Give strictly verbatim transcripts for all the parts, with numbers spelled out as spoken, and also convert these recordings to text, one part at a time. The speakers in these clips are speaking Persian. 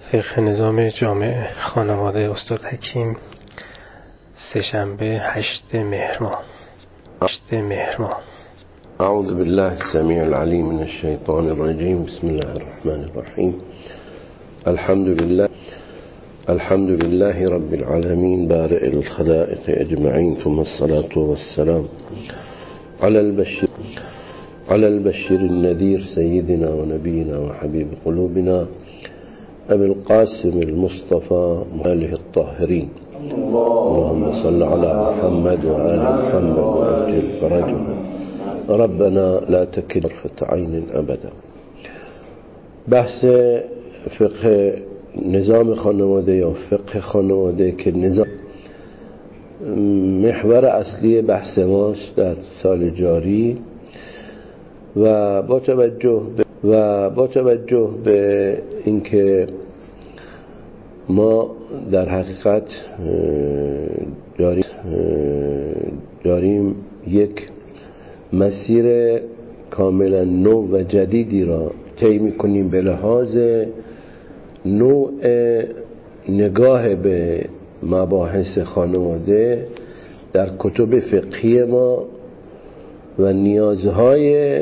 فقه نظام جامع خانواده استاد حکیم، سه‌شنبه هشتم مهر ماه. هشتم مهر ماه. اعوذ بالله السمیع العلیم من الشیطان الرجیم. بسم الله الرحمن الرحیم. الحمد لله الحمد لله رب العالمين بارئ الخلائق اجمعین، ثم الصلاة والسلام على البشير على البشير النذير سيدنا ونبينا وحبيب قلوبنا أبي القاسم المصطفى وآله الطاهرين. اللهم صل على محمد وآل محمد وعجل فرجنا ربنا لا تكل طرفة عين أبدا. بحث فقه نظام خانواده یا فقه خانواده که نظام محور اصلی بحث ماست در سال جاری و با توجه به و با توجه به اینکه ما در حقیقت داریم داریم یک مسیر کاملا نو و جدیدی را طی می‌کنیم به لحاظ نوع نگاه به مباحث خانواده در کتب فقهی ما و نیازهای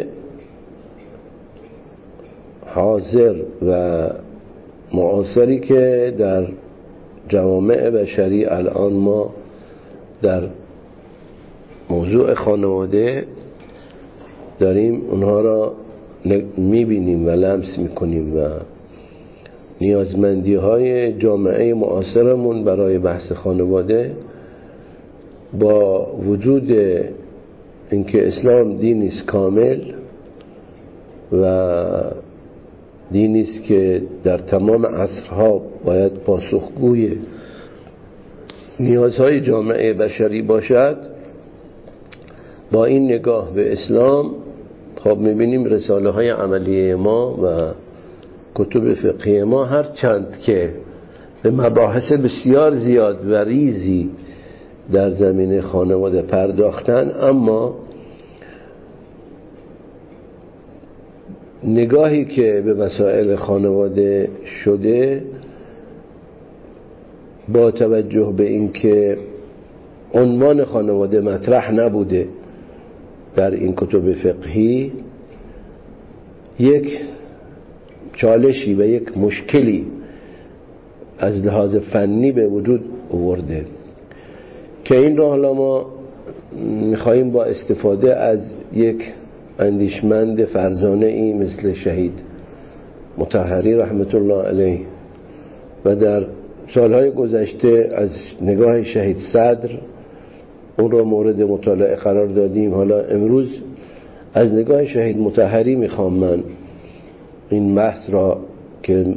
حاضر و معاصری که در جوامع بشری الان ما در موضوع خانواده داریم اونها را میبینیم و لمس میکنیم و نیازمندی های جامعه معاصرمون برای بحث خانواده با وجود اینکه اسلام دینی است کامل و دینی است که در تمام عصرها باید پاسخگوی نیازهای جامعه بشری باشد، با این نگاه به اسلام خب میبینیم رساله های عملی ما و کتب فقهی ما هر چند که به مباحث بسیار زیاد و ریزی در زمینه خانواده پرداختن، اما نگاهی که به مسائل خانواده شده با توجه به اینکه عنوان خانواده مطرح نبوده در این کتب فقهی، یک چالشی و یک مشکلی از لحاظ فنی به وجود آورده که این را حالا ما میخواییم با استفاده از یک اندیشمند فرزانه ای مثل شهید مطهری رحمت الله علیه و در سالهای گذشته از نگاه شهید صدر اون را مورد مطالعه قرار دادیم. حالا امروز از نگاه شهید مطهری میخوام من این بحث را که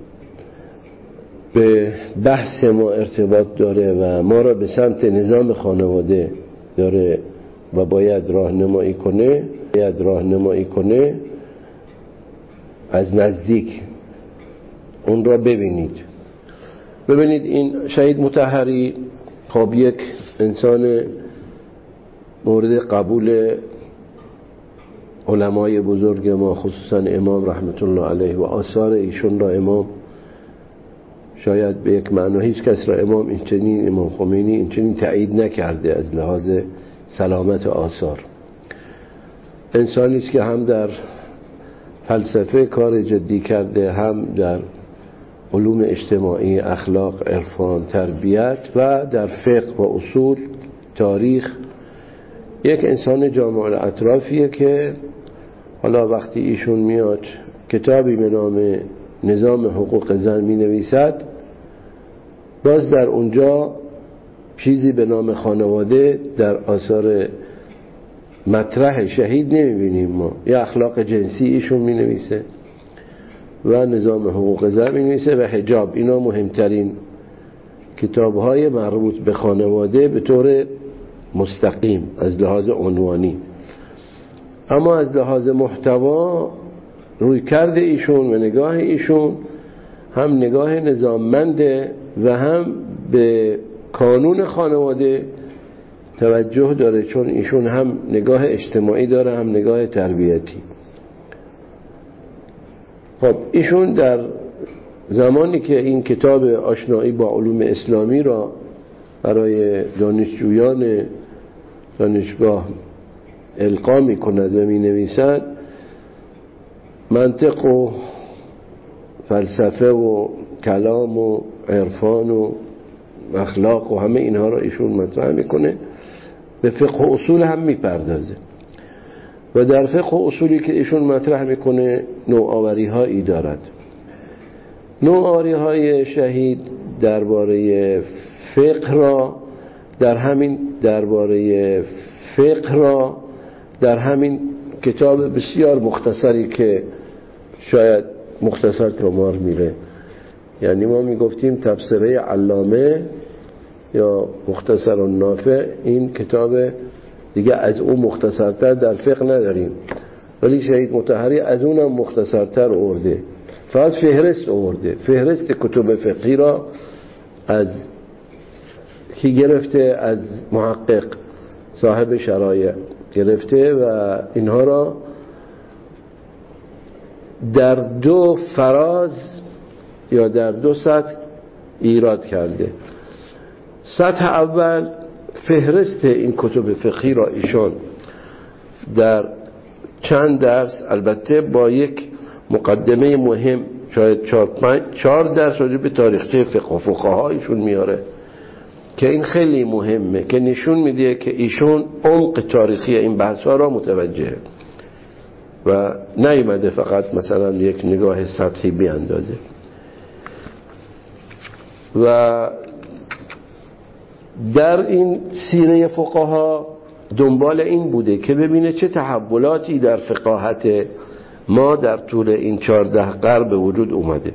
به بحث ما ارتباط داره و ما را به سمت نظام خانواده داره و باید راهنمایی کنه باید راهنمایی کنه از نزدیک اون را ببینید. ببینید این شهید مطهری خب یک انسان مورد قبول علمای بزرگ ما، خصوصا امام رحمت الله علیه و آثار ایشون را امام شاید به یک معنی هیچ کس را امام این چنین امام خمینی این چنین تایید نکرده از لحاظ سلامت آثار. انسانی است که هم در فلسفه کار جدی کرده، هم در علوم اجتماعی، اخلاق، عرفان، تربیت و در فقه و اصول، تاریخ. یک انسان جامع الاطرافیه که حالا وقتی ایشون میاد کتابی به نام نظام حقوق زن می نویسد، باز در اونجا چیزی به نام خانواده در آثار مطرح شهید نمی بینیم ما. یا اخلاق جنسی ایشون می نویسه و نظام حقوق زن می نویسه و حجاب. اینا مهمترین کتاب‌های مربوط به خانواده به طور مستقیم از لحاظ عنوانی، اما از لحاظ محتوا روی کرده ایشون و نگاه ایشون هم نگاه نظاممنده و هم به کانون خانواده توجه داره، چون ایشون هم نگاه اجتماعی داره هم نگاه تربیتی. خب ایشون در زمانی که این کتاب آشنایی با علوم اسلامی را برای دانشجویان دانشگاه القا می کند و می نویسد، منطق و فلسفه و کلام و عرفان و اخلاق و همه اینها را ایشون مطرح میکنه، به فقه و اصول هم میپردازه و در فقه و اصولی که ایشون مطرح میکنه نوآوری هایی دارد. نوآوری های شهید درباره فقه را در همین درباره فقه را در همین کتاب بسیار مختصری که شاید مختصر تمام میره، یعنی ما میگفتیم تفسیره علامه یا مختصر النافع، این کتاب دیگه از اون مختصرتر در فقه نداریم، ولی شهید مطهری از اونم مختصرتر آورده، فقط فهرست آورده. فهرست کتب فقهی را از کی گرفته؟ از محقق صاحب شرایع گرفته و اینها را در دو فراز یا در دو سطح ایراد کرده. سطح اول فهرست این کتب فقهی را ایشان در چند درس، البته با یک مقدمه مهم، شاید چهار پنج چهار درس راجع به تاریخچه فقه و فقها ایشون میاره که این خیلی مهمه، که نشون میده که ایشون عمق تاریخی این بحث‌ها را متوجهه و نیامده فقط مثلا یک نگاه سطحی بیاندازه. و در این سیره فقها دنبال این بوده که ببینه چه تحولاتی در فقاهت ما در طول این چهارده قرن به وجود اومده.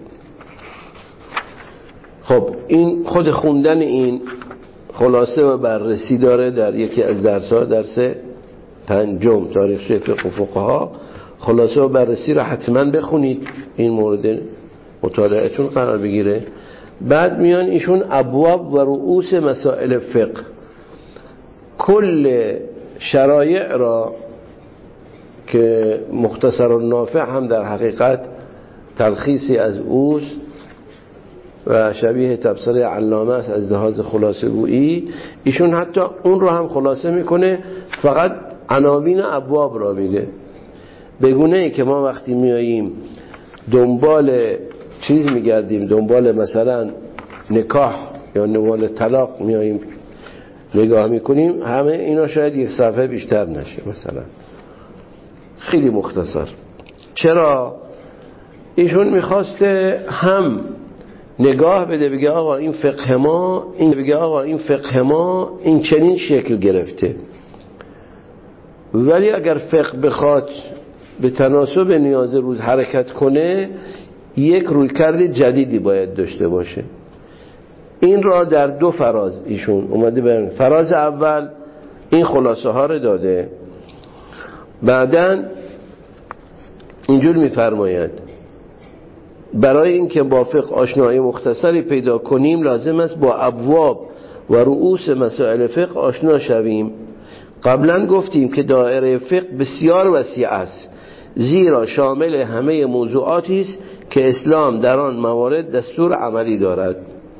خب این خود خوندن این خلاصه و بررسی داره در یکی از درس‌ها، درس پنجم تاریخچه فقه و فقها. خلاصه و بررسی را حتما بخونید، این مورد مطالعه‌تون قرار بگیره. بعد میان ایشون ابواب و رؤوس مسائل فقه، کل شرایع را که مختصر النافع هم در حقیقت تلخیصی از اوست و شبیه تفسیر علامه است از لحاظ خلاصه گویی، ایشون حتی اون رو هم خلاصه میکنه، فقط عناوین ابواب را میگه. بگونه ای که ما وقتی میاییم دنبال چیز میگردیم، دنبال مثلا نکاح یا دنبال طلاق میاییم نگاه میکنیم، همه اینا شاید یک صفحه بیشتر نشه مثلا، خیلی مختصر. چرا؟ ایشون میخواسته هم نگاه بده بگه آقا این فقه ما این بگه آقا این فقه ما این چنین شکل گرفته، ولی اگر فقه بخواد به تناسب نیاز روز حرکت کنه یک رویکرد جدیدی باید داشته باشه. این را در دو فراز ایشون اومده بیان. فراز اول این خلاصه ها رو داده، بعدن اینجور میفرماید برای اینکه با فقه آشنایی مختصری پیدا کنیم لازم است با ابواب و رؤوس مسائل فقه آشنا شویم. قبلا گفتیم که دایره فقه بسیار وسیع است، زیرا شامل همه موضوعاتی است که اسلام در آن موارد دستور عملی دارد.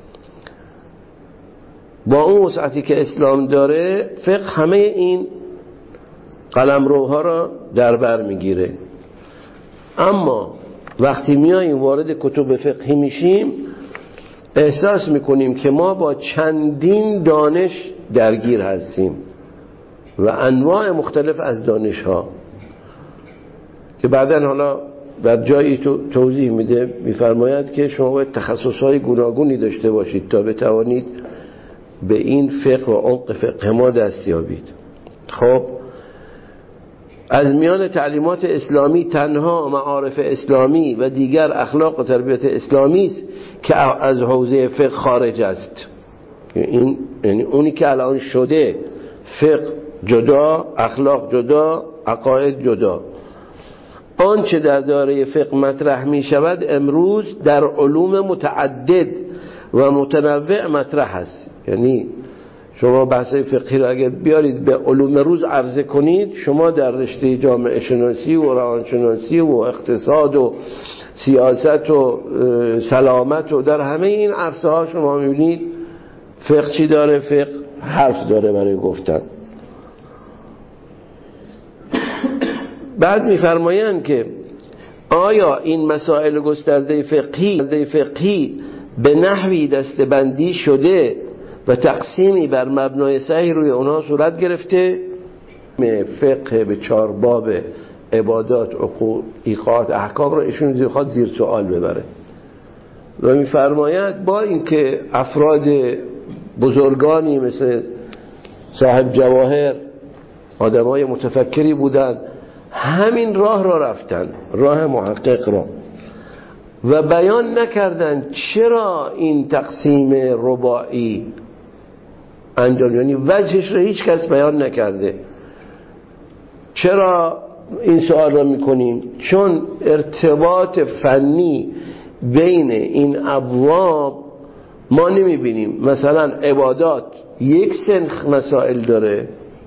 با اون وسعتی که اسلام داره، فقه همه این قلمروها را در بر میگیره. اما وقتی میاییم وارد کتب فقهی میشیم احساس میکنیم که ما با چندین دانش درگیر هستیم و انواع مختلف از دانش ها که بعدن حالا در جایی تو توضیح میده، میفرماید که شما باید تخصص های گوناگونی داشته باشید تا بتوانید به این فقه و عمق فقه ما دست یابید. خب از میان تعلیمات اسلامی تنها معارف اسلامی و دیگر اخلاق و تربیت اسلامی است که از حوزه فقه خارج است. این یعنی اونی که الان شده فقه جدا، اخلاق جدا، عقاید جدا. آنچه در دایره فقه مطرح می شود امروز در علوم متعدد و متنوع مطرح است. یعنی شما بحث فقهی را اگر بیارید به علوم روز عرضه کنید، شما در رشته جامعه شناسی و روانشناسی و اقتصاد و سیاست و سلامت و در همه این عرصه ها شما میبینید فقه چی داره؟ فقه حرف داره برای گفتن. بعد میفرمایند که آیا این مسائل گسترده فقهی فقهی به نحوی دسته‌بندی شده و تقسیمی بر مبنای صحیح روی اونها صورت گرفته؟ فقه به چهار باب عبادات، عقود، ایقات، احکام را ایشون میخواد زیر سوال ببره و میفرماید با اینکه افراد بزرگانی مثل صاحب جواهر آدمای متفکری بودن، همین راه را رفتن، راه محقق را، و بیان نکردن چرا این تقسیم رباعی انجام، یعنی وجهش را هیچ کس بیان نکرده. چرا این سوال را میکنیم؟ چون ارتباط فنی بین این ابواب ما نمیبینیم. مثلا عبادات یک سنخ مسائل داره،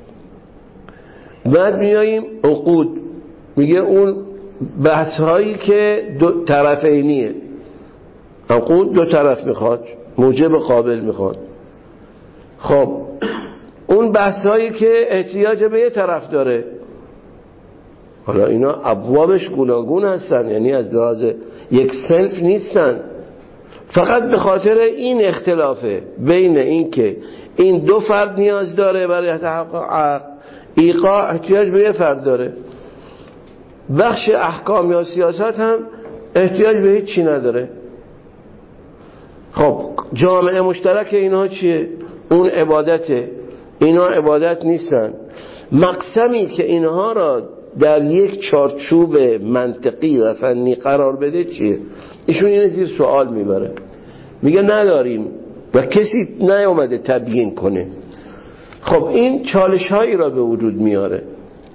بعد میاییم عقود، میگه اون بحث هایی که دو طرفینیه. عقود دو طرف میخواد، موجب قابل میخواد. خب اون بحث هایی که احتیاج به یه طرف داره، حالا اینا ابوابش گوناگون هستن، یعنی از لحاظ یک صنف نیستن، فقط به خاطر این اختلافه بین این که این دو فرد نیاز داره برای تحقق ایقاع، احتیاج به یه فرد داره. بخش احکام یا سیاست هم احتیاج به هیچ چی نداره. خب جامعه مشترک اینها چیه؟ اون عبادته، اینا عبادت نیستن. مقسمی که اینها را در یک چارچوب منطقی و فنی قرار بده چیه؟ ایشون اینو زیر سوال میبره، میگه نداریم و کسی نیومده تبیین کنه. خب این چالش هایی را به وجود میاره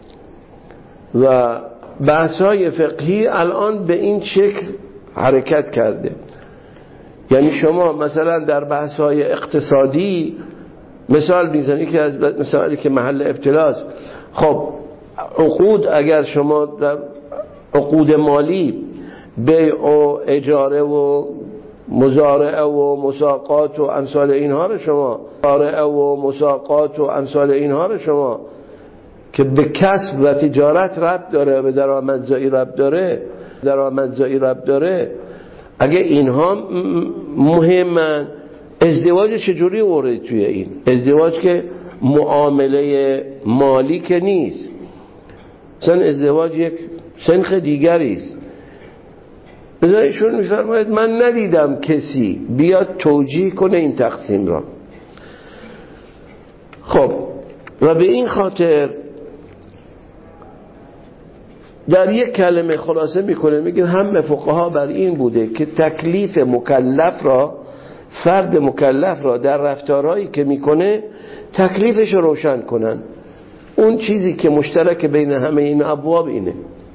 و بحث های فقهی الان به این شکل حرکت کرده. یعنی شما مثلا در بحث های اقتصادی مثال میزنی که از مثالی که محل ابتلاست. خب عقود، اگر شما در عقود مالی بیع و اجاره و مزارعه و مساقات و امثال اینها رو شما مزارعه و مساقات و امثال اینها رو شما که به کسب و تجارت ربط داره، به درآمدزایی ربط داره درآمدزایی ربط داره اگه اینها مهمن، ازدواج چجوری ورد توی این ازدواج که معامله مالی که نیست، مثلا ازدواج یک سنخ دیگری است. بذار ایشون میفرماید من ندیدم کسی بیاد توجیه کنه این تقسیم را. خب و به این خاطر در یک کلمه خلاصه میکنه، میگه همه فقها بر این بوده که تکلیف مکلف را، فرد مکلف را در رفتارهایی که میکنه تکلیفش رو روشن کنن. اون چیزی که مشترک بین همه این ابواب اینه.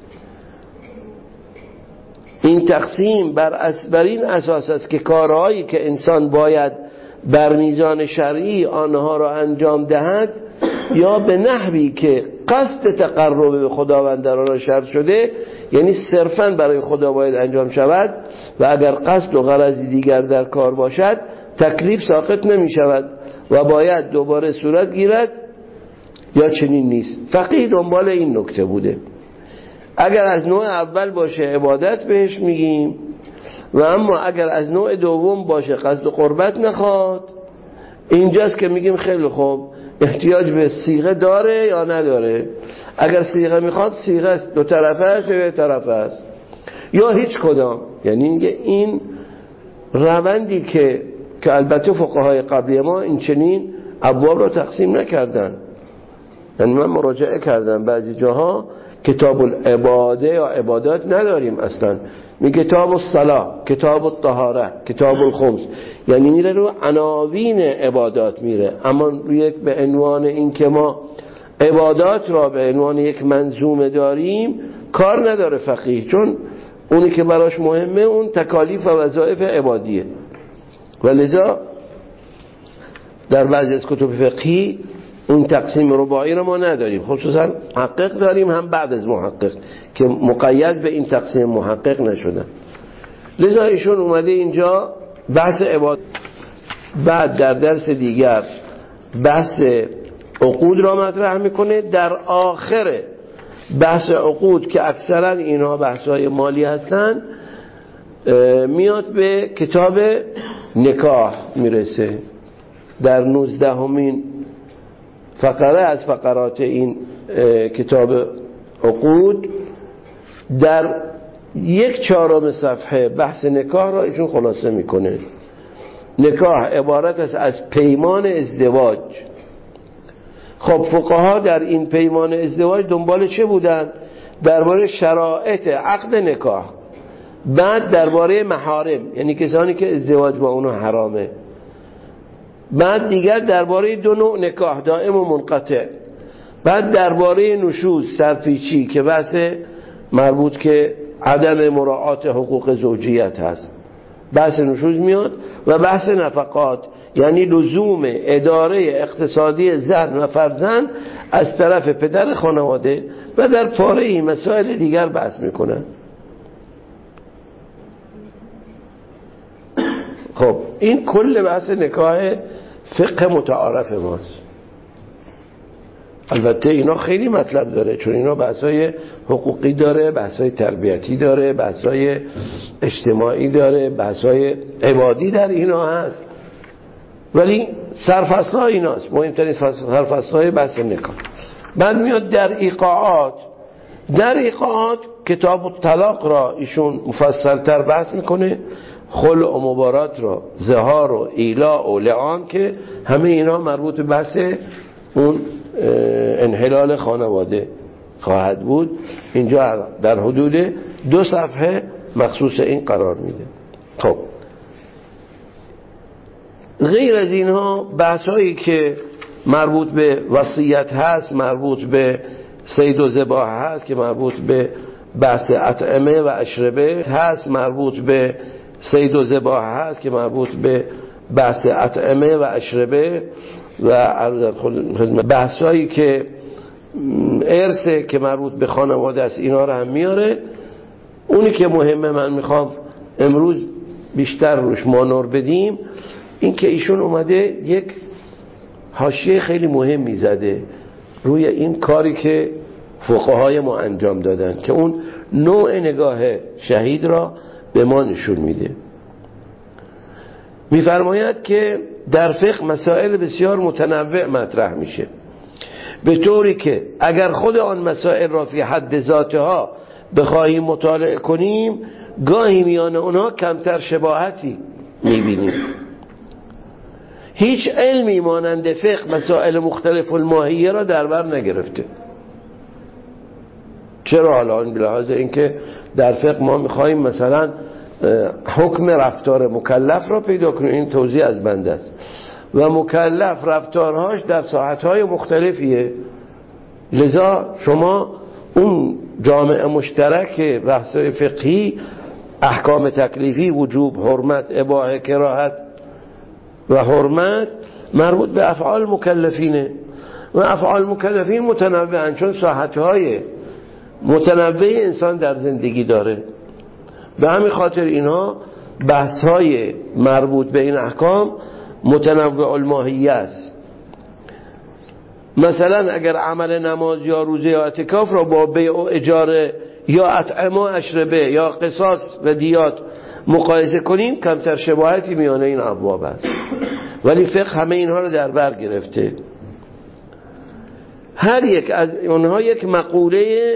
این تقسیم بر, اس بر این اساس است که کارهایی که انسان باید بر میزان شرعی آنها را انجام دهد یا به نحوی که قصد تقرب به خداوند در آن شرط شده، یعنی صرفاً برای خدا باید انجام شود و اگر قصد و غرضی دیگر در کار باشد تکلیف ساقط نمی شود و باید دوباره صورت گیرد یا چنین نیست. فقیه دنبال این نکته بوده. اگر از نوع اول باشه عبادت بهش میگیم و اما اگر از نوع دوم باشه قصد و قربت نخواد، اینجاست که میگیم خیلی خوب احتیاج به صیغه داره یا نداره. اگر صیغه میخواد صیغه است، دو طرفه است یا یک طرفه است یا هیچ کدام. یعنی اینکه این روندی که که البته فقهای قبلی ما این چنین ابواب را تقسیم نکردن. یعنی من مراجعه کردم بعضی جاها کتاب العباده یا عبادات نداریم اصلا، می کتاب الصلاة، کتاب الطهاره، کتاب الخمس، یعنی میره رو عناوین عبادات میره، اما روی به عنوان این که ما عبادات را به عنوان یک منظومه داریم کار نداره فقیه، چون اونی که براش مهمه اون تکالیف و وظایف عبادیه. و لذا در بعضی از کتب فقهی اون تقسیم رباعی رو ما نداریم، خصوصا محقق داریم هم بعد از محقق که مقید به این تقسیم محقق نشدن. لذا ایشون اومده اینجا بحث عبادت، بعد در درس دیگر بحث عقود را مطرح میکنه. در آخر بحث عقود که اکثرا اینها بحث‌های مالی هستن میاد به کتاب نکاح میرسه. در نوزدهمین فقره از فقرات این کتاب عقود در یک چهارم صفحه بحث نکاح را ایشون خلاصه میکنه. نکاح عبارت است از پیمان ازدواج. خب فقها در این پیمان ازدواج دنبال چه بودن؟ درباره شرایط عقد نکاح، بعد درباره محارم یعنی کسانی که ازدواج با اونها حرامه، بعد دیگر درباره دو نوع نکاح دائم و منقطع، بعد درباره نشوز سرپیچی که بحث مربوط که عدم مراعات حقوق زوجیت هست، بحث نشوز میاد، و بحث نفقات یعنی لزوم اداره اقتصادی زن و فرزند از طرف پدر خانواده، و در پاره این مسائل دیگر بحث میکنن. خب این کل بحث نکاح فقه متعارف ماست. البته اینا خیلی مطلب داره، چون اینا بحثای حقوقی داره، بحثای تربیتی داره، بحثای اجتماعی داره، بحثای عبادی در اینا هست، ولی سرفصل‌ها ایناست. مهمترین سرفصل‌های بحث نکاح. بعد میاد در ایقاعات. در ایقاعات کتاب الطلاق را ایشون مفصل‌تر بحث میکنه، خلع و مبارات را، زهار و ایلاء و لعان، که همه اینا مربوط به بحث اون انحلال خانواده خواهد بود. اینجا در حدود دو صفحه مخصوص این قرار میده. خب غیر از اینها بحثایی که مربوط به وصیت هست، مربوط به صید و ذبح هست که مربوط به بحث اطعمه و اشربه هست، مربوط به صید و ذبح هست که مربوط به بحث اطعمه و اشربه، و بحثایی که ارثه که مربوط به خانواده است اینا رو هم میاره. اونی که مهمه من میخوام امروز بیشتر روش مانور بدیم این که ایشون اومده یک حاشیه خیلی مهم میزده روی این کاری که فقهای ما انجام دادن، که اون نوع نگاه شهید را به ما نشون میده. میفرماید که در فقه مسائل بسیار متنوع مطرح میشه، به طوری که اگر خود آن مسائل را فی حد ذاتها بخواهیم مطالعه کنیم گاهی میان اونها کمتر شباهتی میبینیم. هیچ علمی مانند فقه مسائل مختلف الماهیه را در بر نگرفته. چرا؟ حالا به لحاظ اینکه در فقه ما میخواهیم مثلا حکم رفتار مکلف را پیدا کنیم، این توضیح از بنده است، و مکلف رفتارهاش در ساعتهای مختلفیه. لذا شما اون جامعه مشترک بحث فقهی، احکام تکلیفی، وجوب، حرمت، اباحه، کراهت و حرمت مربوط به افعال مکلفینه، و افعال مکلفین متنوعن، چون ساعتهای متنوع انسان در زندگی داره. به همین خاطر اینها بحث‌های مربوط به این احکام متنوع الماهیه است. مثلا اگر عمل نماز یا روزه یا اعتکاف را با بیع و اجاره یا اطعمه و اشربه یا قصاص و دیات مقایسه کنیم کمتر شباهتی میان این ابواب است، ولی فقه همه اینها رو در بر گرفته. هر یک از اونها یک مقوله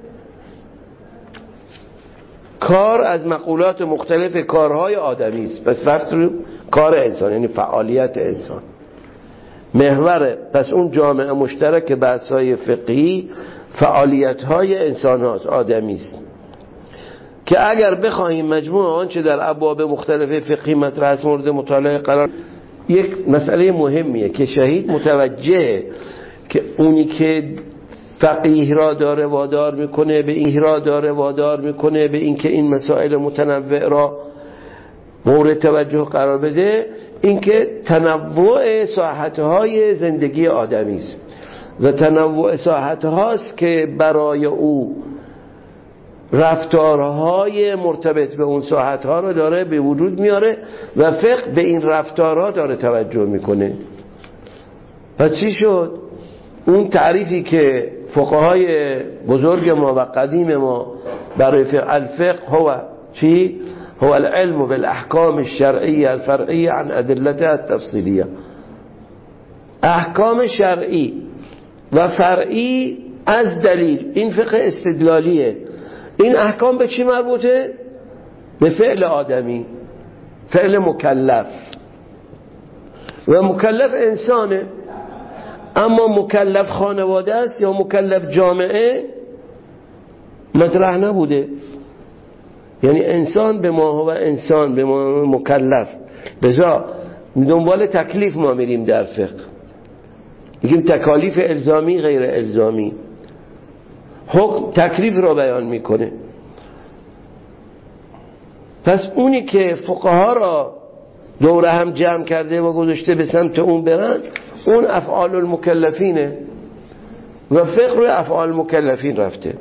کار از مقولات مختلف کارهای آدمی است. پس رفت رو کار انسان، یعنی فعالیت انسان محور. پس اون جامعه مشترک بحث‌های فقهی فعالیت‌های انسان هاست، آدمی است، که اگر بخواهیم مجموع آنچه در ابواب مختلف فقهی مطرح است مورد مطالعه قرار، یک مسئله مهمیه که شهید متوجه که اونی که فقیه را داره وادار میکنه به این را داره وادار میکنه به این که این مسائل متنوع را مورد توجه قرار بده، این که تنوع ساحتهای زندگی آدمی است و تنوع ساحتهاست که برای او رفتارهای مرتبط به اون ساحتها رو داره به وجود میاره و فقه به این رفتارها داره توجه میکنه. پس چی شد؟ اون تعریفی که فقهای بزرگ ما و قدیم ما برای فقه، الفقه هو چی؟ هو العلم بالاحکام الشرعیه الفرعیه عن ادلتها التفصیلیه. احکام شرعی و فرعی از دلیل، این فقه استدلالیه. این احکام به چی مربوطه؟ به فعل آدمی، فعل مکلف، و مکلف انسانه. اما مکلف خانواده است یا مکلف جامعه مطرح نبوده. یعنی انسان به ما و انسان به ما مکلف، بذار دنبال تکلیف ما میریم در فقه، میگیم تکالیف الزامی غیر الزامی، حکم تکلیف را بیان میکنه. پس اونی که فقها را دوره هم جمع کرده و گذاشته به سمت اون برن، اون افعال المکلفینه و فقه روی افعال المکلفین رفته.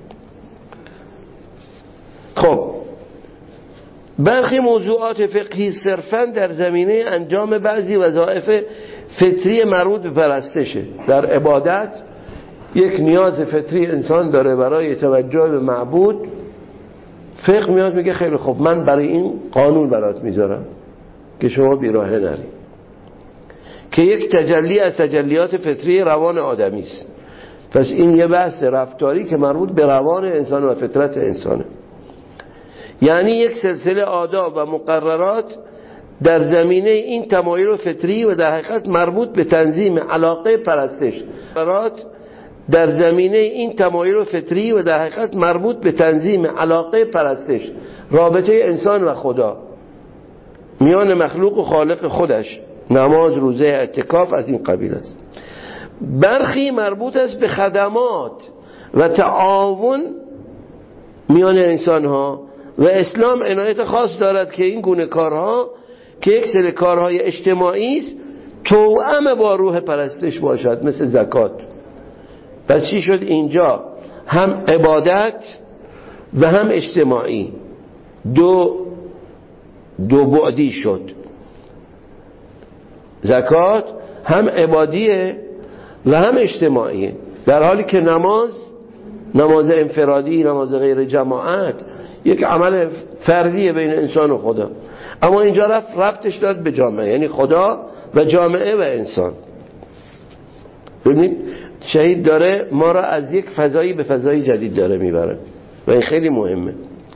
خب برخی موضوعات فقهی صرفاً در زمینه انجام بعضی وظایف فطری مربوط به پرستشه. در عبادت یک نیاز فطری انسان داره برای توجه به معبود، فقه میاد میگه خیلی خوب، من برای این قانون برات میذارم که شما بیراهه نری، که یک تجلی از تجلیات فطری روان آدمی است. پس این یه بحث رفتاری که مربوط به روان انسان و فطرت انسانه. یعنی یک سلسله آداب و مقررات در زمینه این تمایل فطری و در حقیقت مربوط به تنظیم علاقه پرستش، مقررات در زمینه این تمایل فطری و در حقیقت مربوط به تنظیم علاقه پرستش، رابطه انسان و خدا، میان مخلوق و خالق خودش، نماز، روزه، اعتکاف از این قبیل است. برخی مربوط است به خدمات و تعاون میان انسان ها و اسلام عنایت خاص دارد که این گونه کارها که یک سری کارهای اجتماعی است توأم با روح پرستش باشد، مثل زکات. پس چی شد اینجا؟ هم عبادت و هم اجتماعی، دو دو بعدی شد. زکات هم عبادیه و هم اجتماعیه، در حالی که نماز، نماز انفرادی، نماز غیر جماعت، یک عمل فردیه بین انسان و خدا. اما اینجا رفت ربطش داد به جامعه، یعنی خدا و جامعه و انسان. ببینید شهید داره ما را از یک فضایی به فضای جدید داره میبره و این خیلی مهمه.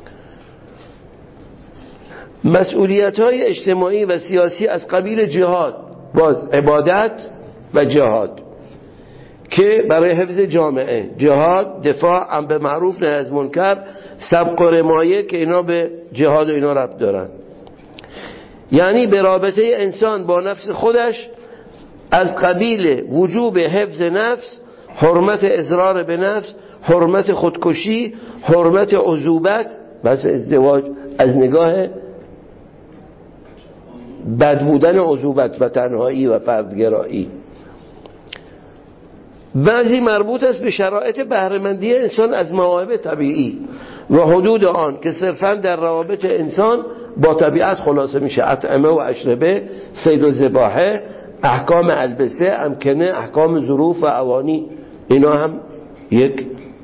مسئولیت‌های اجتماعی و سیاسی از قبیل جهاد، باز عبادت و جهاد که برای حفظ جامعه، جهاد دفاع عن به معروف نهی از منکر، سبق و رمایه که اینا به جهاد و اینا ربط دارن. یعنی به رابطه انسان با نفس خودش از قبیل وجوب حفظ نفس، حرمت اضرار به نفس، حرمت خودکشی، حرمت عزوبت، بس ازدواج از نگاه بد بودن عزوبت و تنهایی و فردگرایی. بعضی مربوط است به شرایط بهره‌مندی انسان از مواهب طبیعی و حدود آن که صرفاً در روابط انسان با طبیعت خلاصه میشه، اطعمه و اشربه، صید و ذباحه، احکام البسه، امکنه، احکام ظروف و اوانی، اینا هم یک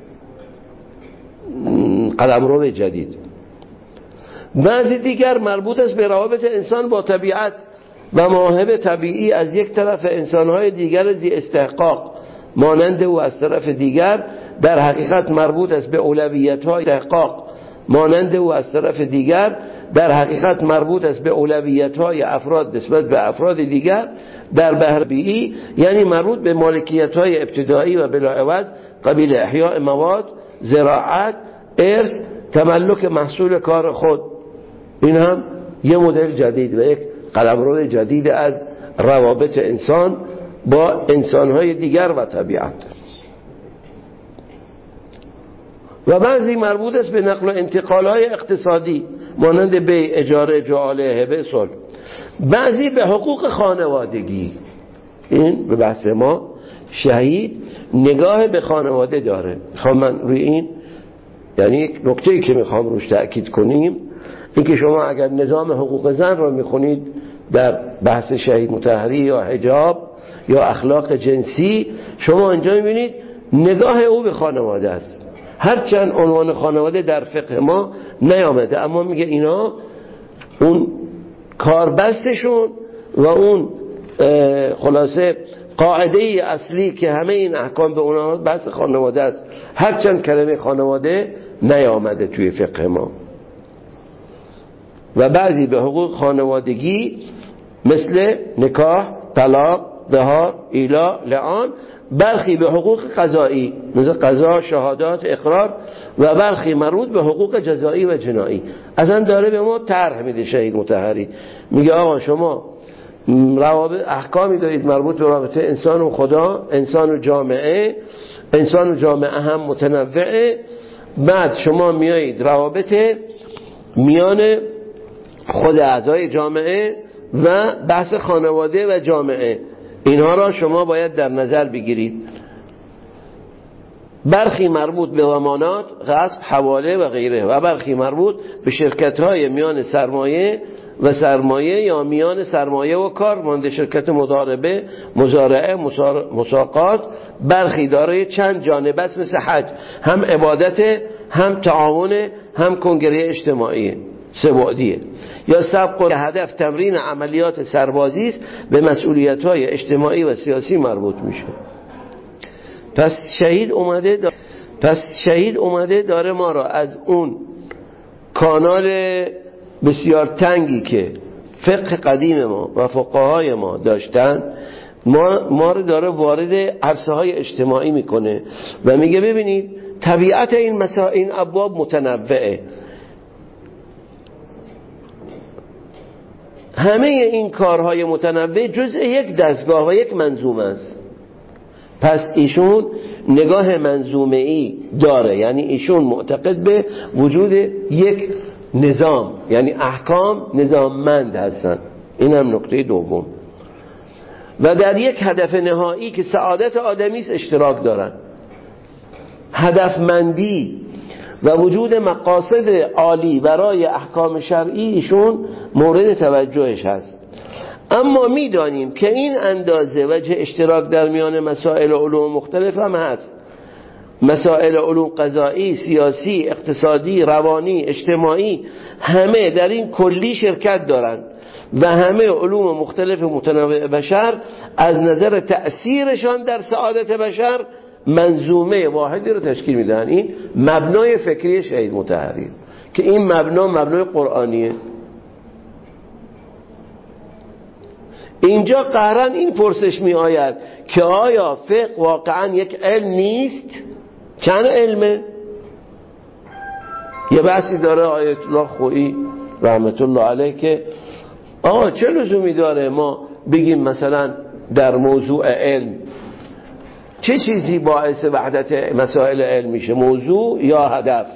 قلمرو جدید. بعضی دیگر مربوط است به روابط انسان با طبیعت و مواهب طبیعی از یک طرف، انسانهای دیگر ذی استحقاق مانند او از طرف دیگر در حقیقت مربوط است به اولویت‌های استحقاق مانند او از طرف دیگر در حقیقت مربوط است به اولویت‌های افراد نسبت به افراد دیگر در بهره‌بیعی، یعنی مربوط به مالکیت‌های ابتدایی و بلاعوض قبیل احیاء مواد، زراعت، ارث، تملک محصول کار خود. این هم یه مدل جدید و یک قلمرو جدید از روابط انسان با انسانهای دیگر و طبیعت. و بعضی مربوط است به نقل و انتقالهای اقتصادی مانند بیع، اجاره، جعاله، هبه، صلح. بعضی به حقوق خانوادگی. این به بحث ما شهید نگاه به خانواده داره. خب من روی این یعنی یک نکته‌ای که میخوام روش تأکید کنیم این که شما اگر نظام حقوق زن را میخونید در بحث شهید مطهری یا حجاب یا اخلاق جنسی، شما اینجا میبینید نگاه او به خانواده است. هرچند عنوان خانواده در فقه ما نیامده، اما میگه اینا اون کاربستشون و اون خلاصه قاعده اصلی که همه این احکام به اونها بحث خانواده است، هرچند کلمه خانواده نیامده توی فقه ما. و بعضی به حقوق خانوادگی مثل نکاح، طلاق، ظهار، ایلا، لعان، برخی به حقوق قضایی مثل قضا، شهادات، اقرار، و برخی مربوط به حقوق جزایی و جنایی. اصلا داره به ما طرح میده شهید مطهری، میگه آقا شما روابط احکامی دارید مربوط به رابطه انسان و خدا، انسان و جامعه، انسان و جامعه هم متنوعه. بعد شما میایید روابط میان خود اعضای جامعه و بحث خانواده و جامعه، اینها را شما باید در نظر بگیرید. برخی مربوط به ضمانات، غصب، حواله و غیره، و برخی مربوط به شرکت‌های میان سرمایه و سرمایه یا میان سرمایه و کار مانند شرکت مضاربه، مزارعه، مساقات. برخی دارای چند جانبه است مثل حج، هم عبادت، هم تعاون، هم کنگره اجتماعی، سه بعدیه. یا سبق و هدف تمرین عملیات سربازی است، به مسئولیت‌های اجتماعی و سیاسی مربوط میشه. پس شهید اومده داره پس شهید اومده داره ما را از اون کانال بسیار تنگی که فقه قدیم ما و فقهای ما داشتن، ما, ما رو داره وارد عرصه های اجتماعی میکنه و میگه ببینید طبیعت این مسائل، این ابواب متنوعه. همه این کارهای متنوع جزء یک دستگاه و یک منظومه است. پس ایشون نگاه منظومه ای داره، یعنی ایشون معتقد به وجود یک نظام، یعنی احکام نظاممند هستن. این هم نکته دوم. و در یک هدف نهایی که سعادت آدمی است اشتراک دارن. هدفمندی و وجود مقاصد عالی برای احکام شرعی ایشون مورد توجهش هست. اما میدانیم که این اندازه وجه اشتراک در میان مسائل علوم مختلف هم هست. مسائل علوم قضایی، سیاسی، اقتصادی، روانی، اجتماعی، همه در این کلی شرکت دارند و همه علوم مختلف متنوع بشر از نظر تأثیرشان در سعادت بشر منظومه واحدی رو تشکیل میدن. این مبنای فکری شهید مطهری که این مبنا مبنای قرآنیه. اینجا قهرن این پرسش می آید که آیا فقه واقعا یک علم نیست؟ چند علمه؟ یه بحثی داره آیت الله خویی رحمت الله علیه که آقا چه لزومی داره ما بگیم مثلا در موضوع علم چه چیزی باعث وحدت مسائل علم میشه، موضوع یا هدف؟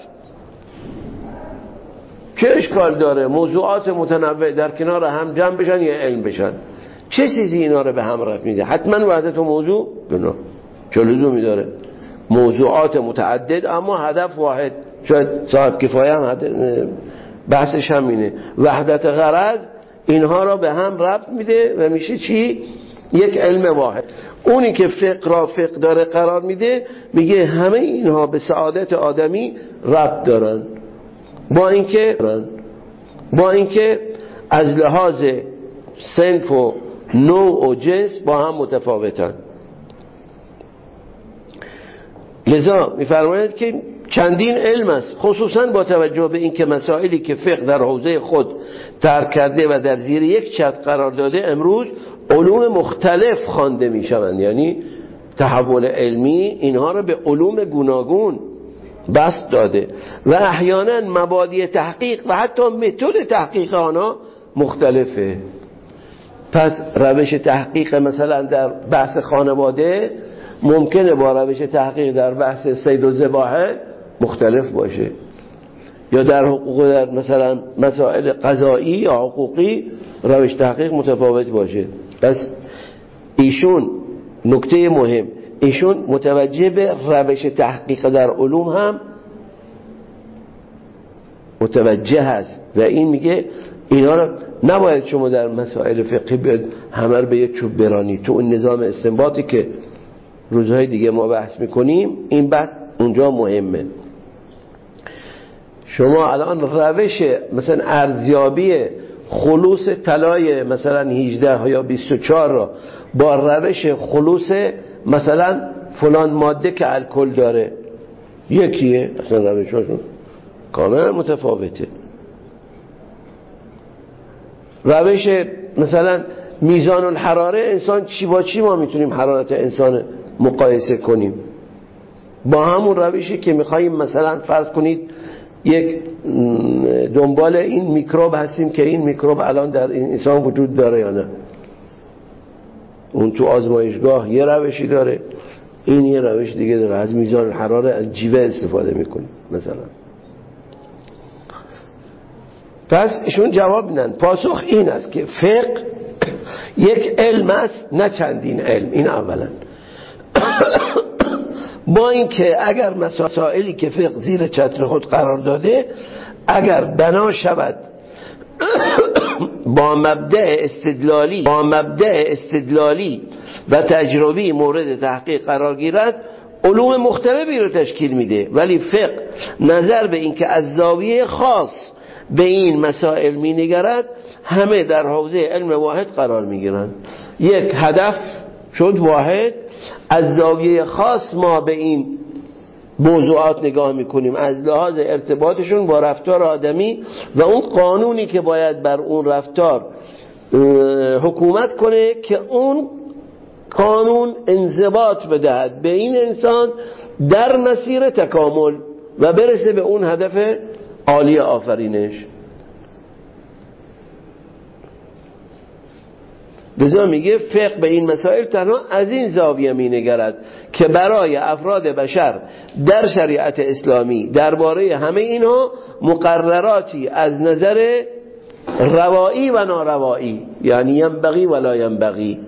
چه اشکال داره موضوعات متنوع در کنار هم جمع بشن یا علم بشن؟ چه چیزی اینا رو به هم رفت میده؟ حتما وحدت و موضوع نه، چه لزومی داره؟ موضوعات متعدد اما هدف واحد. شاید صاحب کفایه هم بحثش هم اینه، وحدت غرض اینها را به هم ربط میده و میشه چی؟ یک علم واحد. اونی که فقه را فقه داره قرار میده میگه همه اینها به سعادت آدمی ربط دارن، با اینکه با اینکه از لحاظ صنف و نوع و جنس با هم متفاوتن. لذا میفرماید که چندین علم است، خصوصا با توجه به اینکه مسائلی که فقه در حوزه خود ترک کرده و در زیر یک چتر قرار داده امروز علوم مختلف خوانده میشوند. یعنی تحول علمی اینها رو به علوم گوناگون بسط داده و احیانا مبادی تحقیق و حتی متد تحقیق آنها مختلفه. پس روش تحقیق مثلا در بحث خانواده ممکنه با روش تحقیق در بحث صید و ذباحه مختلف باشه، یا در حقوق در مثلا مسائل قضایی یا حقوقی روش تحقیق متفاوت باشه. پس ایشون نکته مهم، ایشون متوجه به روش تحقیق در علوم هم متوجه هست و این میگه اینا رو نباید شما در مسائل فقهی بیاد همه رو به یک چوب برانی. تو اون نظام استنباطی که روزهای دیگه ما بحث میکنیم این بحث اونجا مهمه. شما الان روش مثلا ارزیابی خلوص طلای مثلا هجده یا بیست و چهار را با روش خلوص مثلا فلان ماده که الکل داره یکیه، اصلا روششون کاملا متفاوته. روش مثلا میزان الحراره انسان چی با چی ما میتونیم حرارت انسان مقایسه کنیم؟ با همون روشی که میخواییم مثلا فرض کنید یک دنبال این میکروب هستیم که این میکروب الان در این انسان وجود داره یا نه. اون تو آزمایشگاه یه روشی داره، این یه روش دیگه داره. از میزان الحراره از جیوه استفاده میکنیم مثلا. پس ایشون جواب میدن پاسخ این است که فقه یک علم است نه چندین علم. این اولا. با اینکه اگر مسائلی که فقه زیر چتر خود قرار داده اگر بنا شود با مبدأ استدلالی با مبدأ استدلالی و تجربی مورد تحقیق قرار گیرد علوم مختلفی رو تشکیل میده، ولی فقه نظر به اینکه از زاویه خاص به این مسائل می نگرد همه در حوزه علم واحد قرار می گیرند. یک هدف شد واحد، از زاویه خاص ما به این موضوعات نگاه می کنیم از لحاظ ارتباطشون با رفتار آدمی و اون قانونی که باید بر اون رفتار حکومت کنه که اون قانون انضباط بدهد به این انسان در مسیر تکامل و برسه به اون هدف عالی آفرینش. لذا میگه فقه به این مسائل تنها از این زاویه می نگرد که برای افراد بشر در شریعت اسلامی درباره همه اینها مقرراتی از نظر روایی و ناروایی، یعنی ینبغی و لا ینبغی،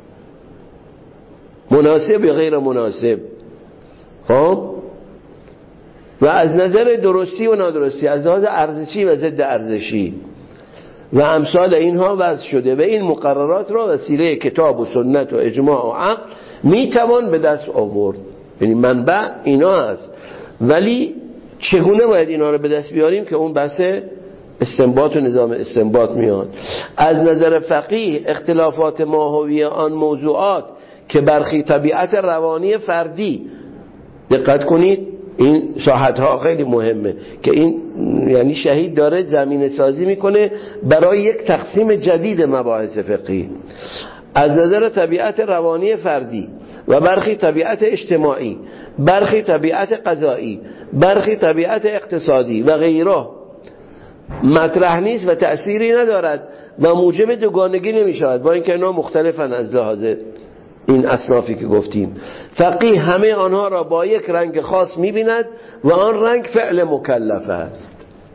مناسب و غیر مناسب، خب و از نظر درستی و نادرستی، از لحاظ ارزشی و ضد ارزشی و امثال اینها وضع شده و این مقررات را وسیله کتاب و سنت و اجماع و عقل میتوان به دست آورد. یعنی منبع اینا هست، ولی چگونه باید اینا رو به دست بیاریم که اون بحث استنباط و نظام استنباط میاد. از نظر فقیه اختلافات ماهوی آن موضوعات که برخی طبیعت روانی فردی، دقت کنید این ساحت ها خیلی مهمه که این یعنی شهید داره زمینه سازی میکنه برای یک تقسیم جدید مباحث فقهی. از نظر طبیعت روانی فردی و برخی طبیعت اجتماعی، برخی طبیعت قضایی، برخی طبیعت اقتصادی و غیره مطرح نیست و تأثیری ندارد و موجب دوگانگی نمیشود، با اینکه اینا مختلفن از لحاظ این اصنافی که گفتیم. فقیه همه آنها را با یک رنگ خاص می‌بیند و آن رنگ فعل مکلف است.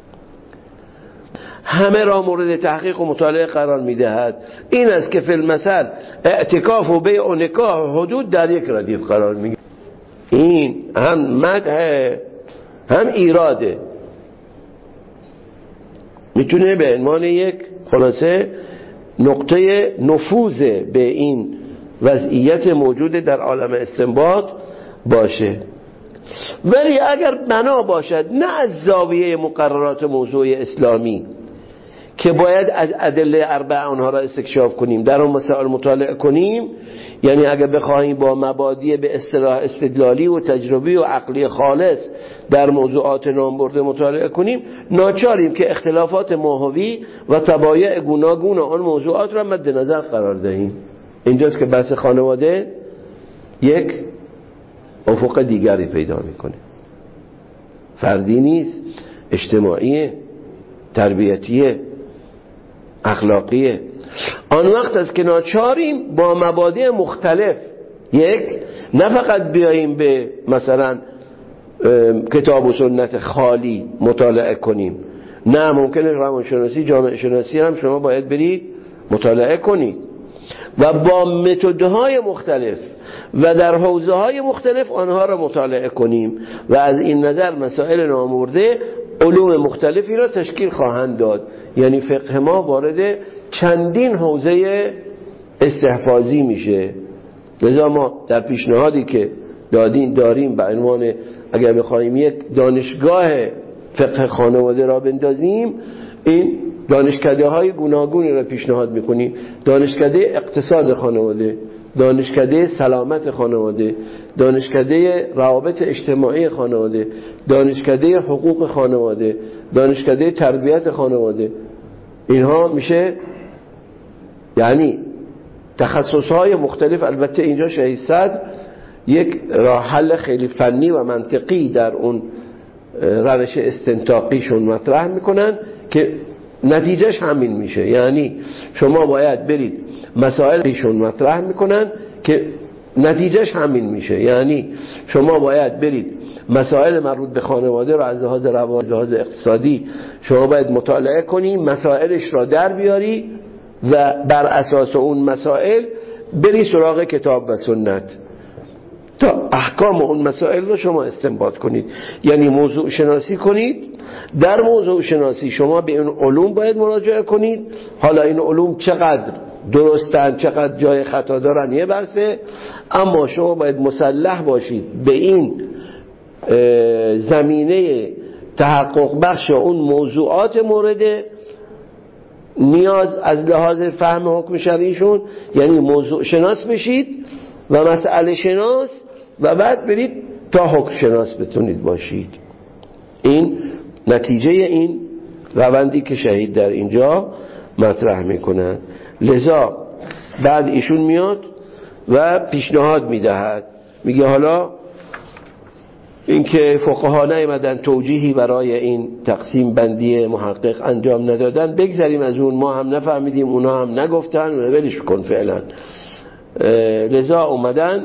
همه را مورد تحقیق و مطالعه قرار می‌دهد. این است که فی المثل اعتکاف و بیع و نکاح حدود در یک ردیف قرار می‌گیرد. این هم مدح هم ایراده، میتونه به عنوان یک خلاصه نقطه نفوذ به این وضعیت موجود در عالم استنباط باشه. ولی اگر بنا باشد نه از زاویه مقررات موضوع اسلامی که باید از ادله اربعه آنها را استکشاف کنیم، در اون مسائل مطالعه کنیم، یعنی اگر بخواهیم با مبادی به اصطلاح استدلالی و تجربی و عقلی خالص در موضوعات نام برده مطالعه کنیم، ناچاریم که اختلافات ماهوی و طبایع گوناگون آن موضوعات را مد نظر قرار دهیم. اینجاست که بحث خانواده یک افق دیگری پیدا میکنه، فردی نیست، اجتماعیه، تربیتیه، اخلاقیه. آن وقت است که ناچاریم با مبادئ مختلف، یک نه فقط بیاییم به مثلا کتاب و سنت خالی مطالعه کنیم، نه ممکنه روانشناسی، جامعه شناسی هم شما باید برید مطالعه کنید و با متدهای مختلف و در حوزه‌های مختلف آنها را مطالعه کنیم و از این نظر مسائل نامورده علوم مختلفی را تشکیل خواهند داد. یعنی فقه ما وارد چندین حوزه استحفاظی میشه. لذا ما در پیشنهادی که دادین داریم به عنوان اگر بخوایم یک دانشگاه فقه خانواده را بندازیم، این دانشکده های گوناگونی را پیشنهاد میکنیم. دانشکده اقتصاد خانواده، دانشکده سلامت خانواده، دانشکده روابط اجتماعی خانواده، دانشکده حقوق خانواده، دانشکده تربیت خانواده. اینها میشه یعنی تخصصهای مختلف. البته اینجا شهید صدر یک راه حل خیلی فنی و منطقی در اون روش استنتاقیشون مطرح میکنن که نتیجهش همین میشه. یعنی شما باید برید مسائلشون مطرح میکنن که نتیجهش همین میشه. یعنی شما باید برید مسائل مربوط به خانواده رو از لحاظ روابط، لحاظ اقتصادی شما باید مطالعه کنی، مسائلش را در بیاری و بر اساس اون مسائل بری سراغ کتاب و سنت تا احکام اون مسائل رو شما استنباط کنید. یعنی موضوع شناسی کنید. در موضوع شناسی شما به این علوم باید مراجعه کنید. حالا این علوم چقدر درستن چقدر جای خطا دارن یه بحثه، اما شما باید مسلح باشید به این زمینه تحقق بخش اون موضوعات مورد نیاز از لحاظ فهم حکم شرعیشون. یعنی موضوع شناس بشید و مسئله شناس و بعد برید تا حکم شناس بتونید باشید. این نتیجه این روندی که شهید در اینجا مطرح میکنن. لذا بعد ایشون میاد و پیشنهاد میدهد، میگه حالا اینکه فقها نیامدن توجیهی برای این تقسیم بندی محقق انجام ندادن، بگذاریم از اون، ما هم نفهمیدیم اونا هم نگفتن، ولش کن فعلا. لذا اومدن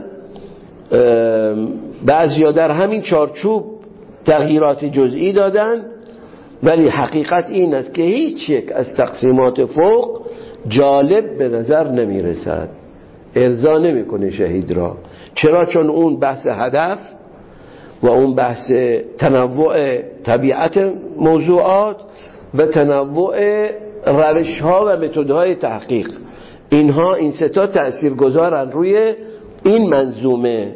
بعضیا در همین چارچوب تغییرات جزئی دادن، ولی حقیقت این است که هیچ یک از تقسیمات فوق جالب به نظر نمی رسد، ارضا نمی کنه شهید را. چرا؟ چون اون بحث هدف و اون بحث تنوع طبیعت موضوعات و تنوع روش ها و متدهای تحقیق، اینها این ستا تأثیر گذارن روی این منظومه.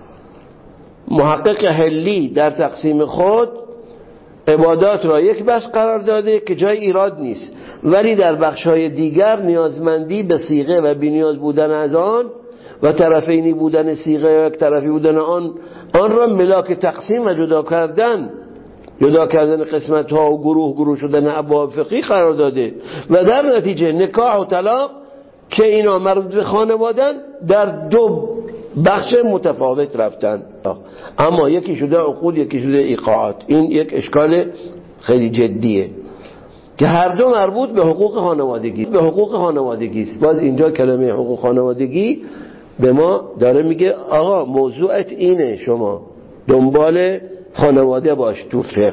محقق حلی در تقسیم خود عبادات را یک بخش قرار داده که جای ایراد نیست، ولی در بخش‌های دیگر نیازمندی به صیغه و بی‌نیاز بودن از آن و طرفینی بودن صیغه و یک طرفی بودن آن آن را ملاک تقسیم و جدا کردن جدا کردن قسمت ها و گروه گروه شدن ابواب فقهی قرار داده و در نتیجه نکاح و طلاق که اینا مربوط به خانوادن در دو بخش متفاوت رفتن، اما یکی شده عقود یکی شده ایقاعات. این یک اشکال خیلی جدیه که هر دو مربوط به حقوق خانوادگی به حقوق خانوادگی است. باز اینجا کلمه حقوق خانوادگی به ما داره میگه آقا موضوعت اینه، شما دنبال خانواده باش تو فقه.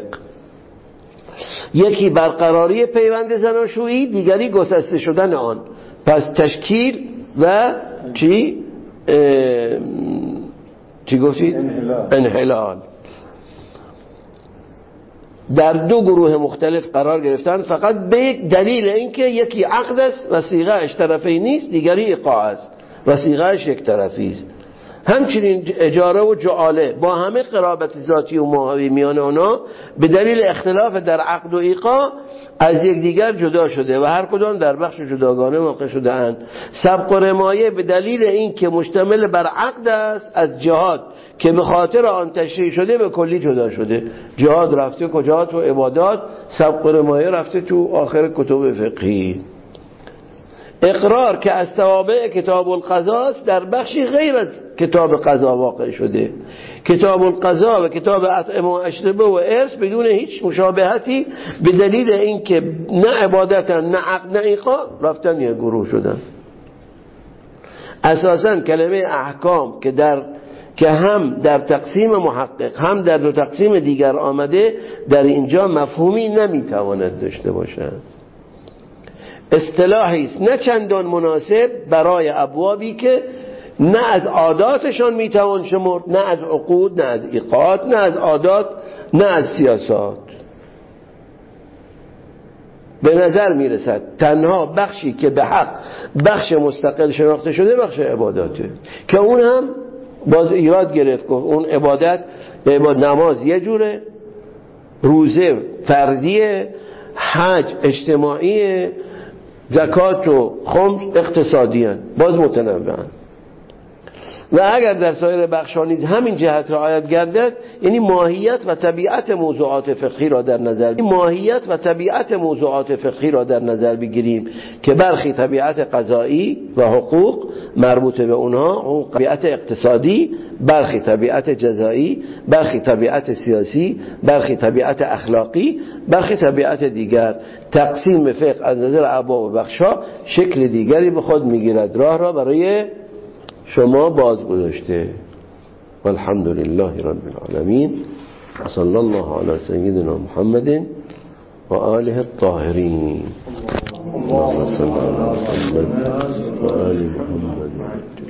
یکی برقراری پیوند زناشویی، دیگری گسسته شدن آن. پس تشکیل و چی چی گفتید؟ انحلال. انحلال در دو گروه مختلف قرار گرفتن فقط به یک دلیل اینکه یکی عقد است و صیغه اش طرفی نیست، دیگری ایقاع است و صیغه اش یک طرفی است. همچنین اجاره و جعاله با همه قرابت ذاتی و ماهوی میان آنها به دلیل اختلاف در عقد و ایقاع از یک دیگر جدا شده و هر کدام در بخش جداگانه واقع شده اند. سبق و رمایه به دلیل این که مشتمل بر عقد است از جهاد که به خاطر آن تشریع شده به کلی جدا شده. جهاد رفته کجا؟ تو عبادات. سبق و رمایه رفته تو آخر کتب فقهی. اقرار که از توابع کتاب القضا در بخشی غیر از کتاب قضا واقع شده. کتاب القضا و کتاب اطعمه و اشربه و ارث بدون هیچ مشابهتی به دلیل اینکه نه عبادتن نه عقد نه ایقاع رفتن یک گروه شدن. اساساً کلمه احکام که در که هم در تقسیم محقق هم در دو تقسیم دیگر آمده در اینجا مفهومی نمیتواند داشته باشد. اصطلاحی است نه چندان مناسب برای ابوابی که نه از عاداتشان میتوان شمرد، نه از عقود، نه از ایقاعات، نه از عادات، نه از سیاسات. به نظر میرسد تنها بخشی که به حق بخش مستقل شناخته شده بخش عباداته که اون هم باز ایراد گرفت. اون عبادت عبادت نماز یه جوره، روزه فردیه، حج اجتماعیه، زکات و خمس اقتصادی هن. باز متنوع هن. و اگر در سایر بخش‌ها نیز همین جهت رعایت گردد، یعنی ماهیت و طبیعت موضوعات فقهی را در نظر ماهیت و طبیعت موضوعات فقهی را در نظر بگیریم که برخی طبیعت قضایی و حقوق مربوط به اونها، طبیعت اقتصادی، برخی طبیعت جزایی، برخی طبیعت سیاسی، برخی طبیعت اخلاقی، برخی طبیعت دیگر. تقسیم فقه از نظر ابواب و بخش‌ها شکل دیگری به خود میگیرد. راه را برای شما باز گذاشته. والحمد لله رب العالمین و صلی الله علی سیدنا محمد و آله الطاهرین. اللهم صل علی محمد و آل محمد.